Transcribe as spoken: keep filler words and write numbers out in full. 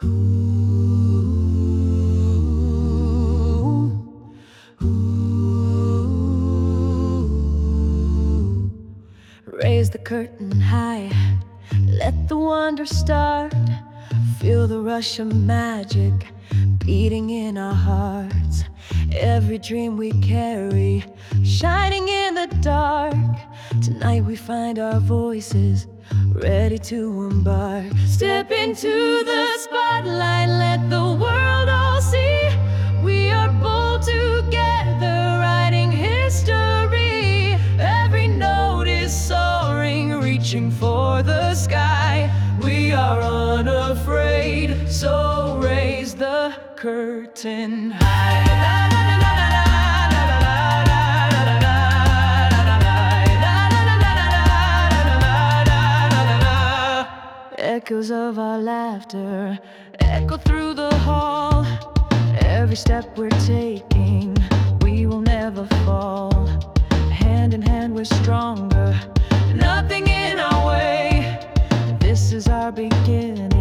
Raise the curtain high, let the wonder start. Feel the rush of magic beating in our hearts. Every dream we carry, shining in the dark. Tonight we find our voices, ready to embark. Step into the spotlight, let the world all see. We are bold together, writing history. Every note is soaring, reaching for the sky. We are unafraid, so raise the curtain high. Echoes of our laughter echo through the hall. Every step we're taking, we will never fall. Hand in hand we're stronger, nothing in our way. This is our beginning.